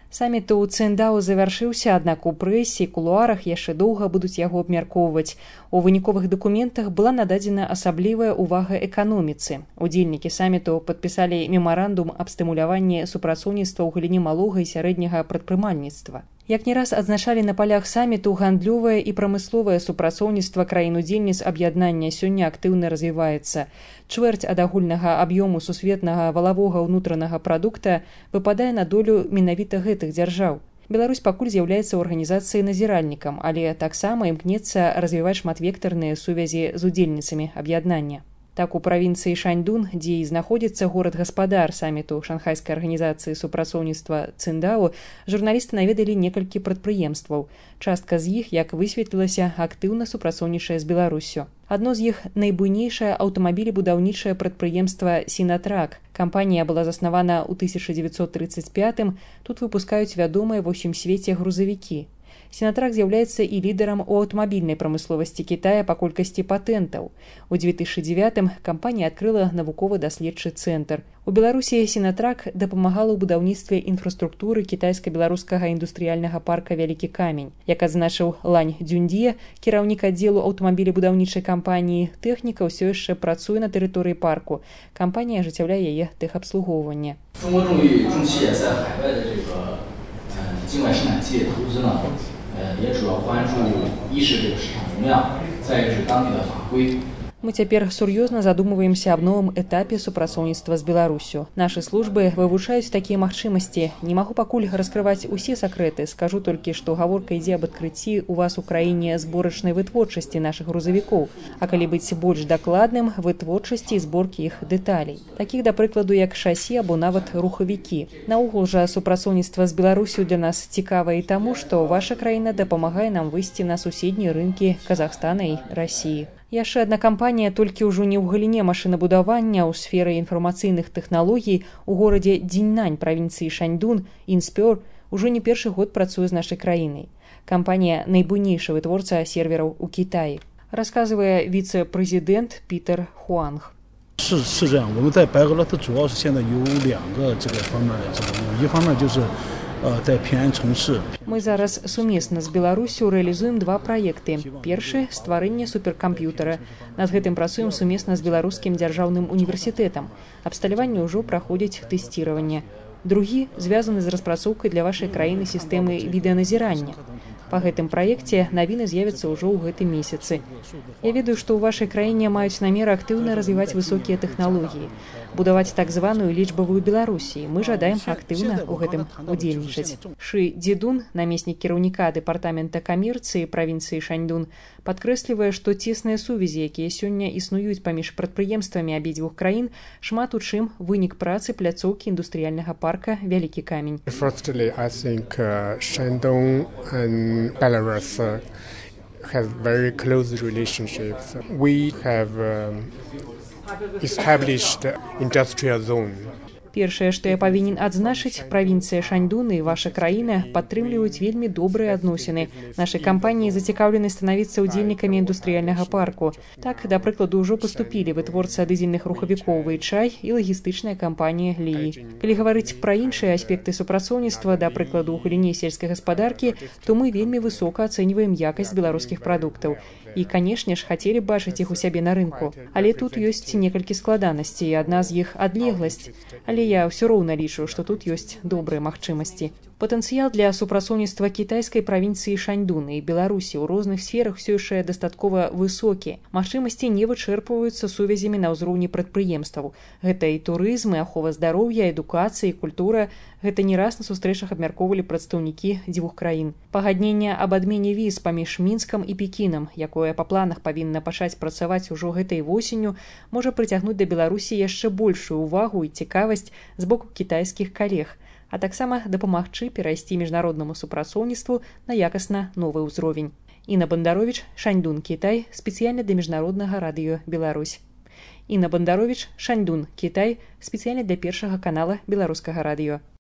Саміт у Циндао завяршыўся, аднак у прэсе і кулуарах яшчэ доўга будуць яго абмяркоўваць. У выніковых дакументах была нададзена асаблівая ўвага эканоміцы. Удзельнікі саміту падпісалі мемарандум аб стымуляванні супрацоўніцтва ў галіне малога і сярэдняга прадпрымальніцтва. Як не раз адзначалі на палях саміту, гандлёвае і прамысловае супрацоўніцтва краін-удзельніц аб'яднання сёння актыўна развіваецца. Чвэрць ад агульнага аб'ёму сусветнага валавога ўнутранага прадукта выпадае на долю менавіта гэтых дзяржаў. Беларусь пакуль з'яўляецца ў арганізацыі назіральнікам, але таксама імкнецца развіваць шматвектарныя сувязі з удзельніцамі аб'яднання. Так, у правінцыі Шаньдун, дзе і знаходзіцца горад-гаспадар саміту Шанхайскай арганізацыі супрацоўніцтва Циндао, журналісты наведалі некалькі прадпрыемстваў. Частка з іх, як высветлілася, актыўна супрацоўнічае з Беларуссю. Адно з іх найбуйнейшае аўтамабілебудаўнічае прадпрыемства «Сінатрак». Кампанія была заснавана ў 1935-м, тут выпускаюць вядомыя ва ўсім свеце грузавікі. «Сінатрак» з'яўляецца і лідарам у аўтамабільнай прамысловасці Кітая па колькасці патэнтаў. У 2009-м кампанія адкрыла навукова-даследчы цэнтр. У Беларусі «Сінатрак» дапамагала ў будаўніцтве інфраструктуры кітайска-беларускага індустрыяльнага парка «Вялікі камень». Як адзначыў Лань Дзюндзе, кіраўнік аддзелу аўтамабілебудаўнічай кампаніі, тэхніка ўсё яшчэ працуе на тэрыторыі парку. Кампанія ажыццяўляе яе тэхабслугоўванне. Мы цяпер сур'ёзна задумваемся аб новым этапе супрацоўніцтва з Беларуссю. Нашы службы вывучаюць такія магчымасці. Не магу пакуль раскрываць усе сакрэты. Скажу толькі, што гаворка ідзе аб адкрыцці у вас у краіне зборачнай вытворчасці нашых грузавікоў, а калі быць больш дакладным, вытворчасці і зборкі іх дэталей. Такіх, да прыкладу, як шасі або нават рухавікі. Наогул жа супрацоўніцтва з Беларуссю для нас цікава і таму, што ваша краіна дапамагае нам выйсці на суседнія рынкі Казахстана і Расіі. Яшчэ адна кампанія, толькі ўжо не ў галіне машынабудавання, ў сферы інфармацыйных тэхналогій у горадзе Дзіньнань правінцыі Шаньдун, «Інспёр», ужо не першы год працуе з нашай краінай. Кампанія найбуйнейшы вытворца сервераў у Кітаі. Расказвае віцэ-прэзідэнт Пітер Хуанг. 是这样，我们在白俄罗斯主要是现在有两个这个方面来做，一方面就是在平安城市. Мы зараз сумесна з Беларуссю рэалізуем два праекты. Першы – стварэнне суперкамп'ютара. Над гэтым працуем сумесна з Беларускім дзяржаўным універсітэтам. Абсталяванне ўжо праходзіць тэсціраванне. Другі звязаны з распрацоўкай для вашай краіны сістэмы відэаназірання. Па гэтым праекце навіны з'явяцца ўжо ў гэтым месяцы. Я ведаю, што ў вашай краіне маюць намер актыўна развіваць высокія тэхналогіі, будаваць так званую лічбавую Беларусі. Мы жадаем актыўна ў гэтым удзельнічаць. Ши Дзедун, намеснік кіраўніка дэпартамента камерцыі правінцыі Шаньдун, падкрэслівае, што цесныя сувязі, якія сёння існуюць паміж прадпрыемствамі абедзвюх краін, шмат у чым вынік працы пляцоўкі індустрыяльнага парка «Вялікі камень». Firstly, I think Shandong and Belarus have very close relationships. We have established industrial zone. Першае, што я павінен адзначыць, правінцыя Шаньдун і ваша краіна падтрымліваюць вельмі добрыя адносіны. Нашай кампаніі зацікаўлены станавіцца ўдзельнікамі індустрыяльнага парку. Так, да прыкладу, ўжо паступілі вытворца дызельных рухавікоў «Вэйчай» і лагістычная кампанія «Лі». Калі гаварыць пра іншыя аспекты супрацоўніцтва, да прыкладу, у галіне сельскай гаспадаркі, то мы вельмі высока ацэньваем якасць беларускіх прадуктаў. І, канешне ж, хацелі б бачыць іх у сябе на рынку. Але тут ёсць некалькі складанасцей, адна з іх – адлегласць. Але я ўсё роўна лічу, што тут ёсць добрыя магчымасці. Патэнцыял для супрацоўніцтва кітайскай правінцыі Шаньдун і Беларусі ў розных сферах ўсё яшчэ дастаткова высокі. Магчымасці не вычэрпваюцца сувязямі на ўзроўні прадпрыемстваў. Гэта і турызм, і ахова здароўя, адукацыя, і культура. Гэта не раз на сустрэчах абмяркоўвалі прадстаўнікі дзвюх краін. Пагадненне аб адмене віз паміж Мінскам і Пекінам, якое па планах павінна пачаць працаваць ужо гэтай восенню, можа прыцягнуць да Беларусі яшчэ большую ўвагу і цікавасць з боку кітайскіх калег, а таксама дапамагчы перайсці міжнароднаму супрацоўніцтву на якасна новы ўзровень. Інна Бандаровіч, Шаньдун, Кітай, спецыяльна для міжнароднага радыё Беларусь. Інна Бандаровіч, Шаньдун, Кітай, спецыяльна для першага канала беларускага радыё.